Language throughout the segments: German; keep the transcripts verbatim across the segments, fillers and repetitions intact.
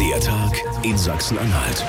Der Tag in Sachsen-Anhalt.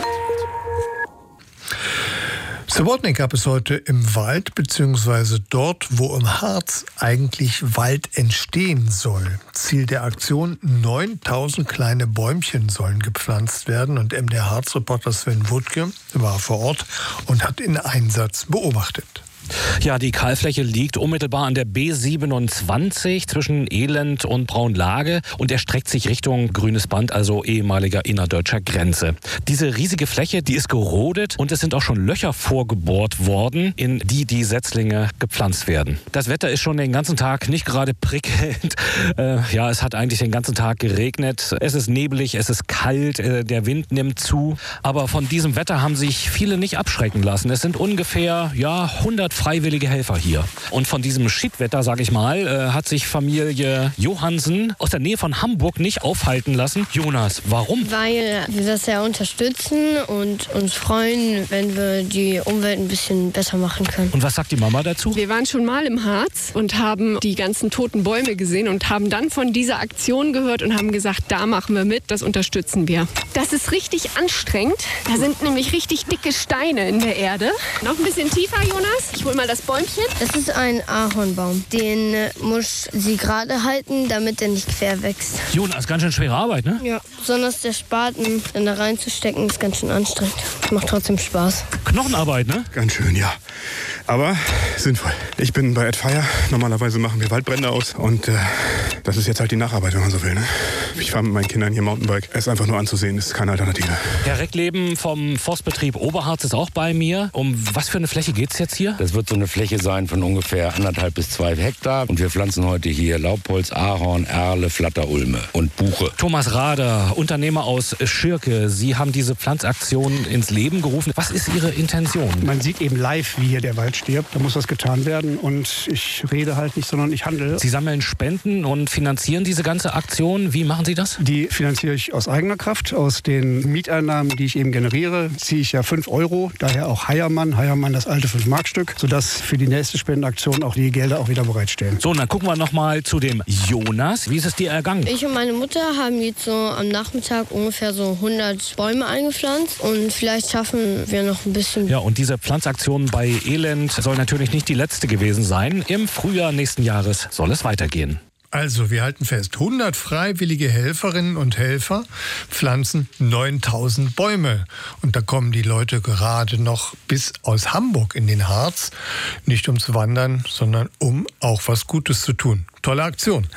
Subotnik gab es heute im Wald, beziehungsweise dort, wo im Harz eigentlich Wald entstehen soll. Ziel der Aktion: neuntausend kleine Bäumchen sollen gepflanzt werden. Und M D R-Harz-Reporter Sven Wuttke war vor Ort und hat den Einsatz beobachtet. Ja, die Kahlfläche liegt unmittelbar an der B siebenundzwanzig zwischen Elend und Braunlage und erstreckt sich Richtung Grünes Band, also ehemaliger innerdeutscher Grenze. Diese riesige Fläche, die ist gerodet und es sind auch schon Löcher vorgebohrt worden, in die die Setzlinge gepflanzt werden. Das Wetter ist schon den ganzen Tag nicht gerade prickelnd. Äh, ja, es hat eigentlich den ganzen Tag geregnet. Es ist nebelig, es ist kalt, äh, der Wind nimmt zu. Aber von diesem Wetter haben sich viele nicht abschrecken lassen. Es sind ungefähr, ja, hundert freiwillige Helfer hier. Und von diesem Schiedwetter, sage ich mal, äh, hat sich Familie Johansen aus der Nähe von Hamburg nicht aufhalten lassen. Jonas, warum? Weil wir das sehr unterstützen und uns freuen, wenn wir die Umwelt ein bisschen besser machen können. Und was sagt die Mama dazu? Wir waren schon mal im Harz und haben die ganzen toten Bäume gesehen und haben dann von dieser Aktion gehört und haben gesagt, da machen wir mit, das unterstützen wir. Das ist richtig anstrengend. Da sind nämlich richtig dicke Steine in der Erde. Noch ein bisschen tiefer, Jonas. Ich hol mal das Bäumchen. Das ist ein Ahornbaum. Den äh, muss sie gerade halten, damit er nicht quer wächst. Jonas, ganz schön schwere Arbeit, ne? Ja. Besonders der Spaten dann da reinzustecken, ist ganz schön anstrengend. Macht trotzdem Spaß. Knochenarbeit, ne? Ganz schön, ja. Aber sinnvoll. Ich bin bei Ed Fire. Normalerweise machen wir Waldbrände aus. Und äh, das ist jetzt halt die Nacharbeit, wenn man so will, ne? Ich fahre mit meinen Kindern hier Mountainbike. Es ist einfach nur anzusehen, ist keine Alternative. Herr Reckleben vom Forstbetrieb Oberharz ist auch bei mir. Um was für eine Fläche geht's jetzt hier? Das wird so eine Fläche sein von ungefähr anderthalb bis zwei Hektar. Und wir pflanzen heute hier Laubholz, Ahorn, Erle, Flatterulme und Buche. Thomas Rader, Unternehmer aus Schirke. Sie haben diese Pflanzaktion ins Leben gerufen. Was ist Ihre Intention? Man sieht eben live, wie hier der Wald stirbt. Da muss was getan werden. Und ich rede halt nicht, sondern ich handle. Sie sammeln Spenden und finanzieren diese ganze Aktion. Wie machen Sie das? Die finanziere ich aus eigener Kraft. Aus den Mieteinnahmen, die ich eben generiere, ziehe ich ja fünf Euro. Daher auch Heiermann. Heiermann das alte fünf Mark Stück. Sodass für die nächste Spendenaktion auch die Gelder auch wieder bereitstehen. So, und dann gucken wir noch mal zu dem Jonas. Wie ist es dir ergangen? Ich und meine Mutter haben jetzt so am Nachmittag ungefähr so hundert Bäume eingepflanzt. Und vielleicht schaffen wir noch ein bisschen. Ja, und diese Pflanzaktion bei Elend soll natürlich nicht die letzte gewesen sein. Im Frühjahr nächsten Jahres soll es weitergehen. Also, wir halten fest, hundert freiwillige Helferinnen und Helfer pflanzen neuntausend Bäume. Und da kommen die Leute gerade noch bis aus Hamburg in den Harz. Nicht um zu wandern, sondern um auch was Gutes zu tun. Tolle Aktion.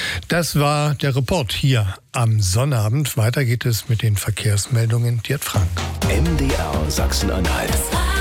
Das war der Report hier am Sonnabend. Weiter geht es mit den Verkehrsmeldungen. Gerd Frank. M D R Sachsen-Anhalt.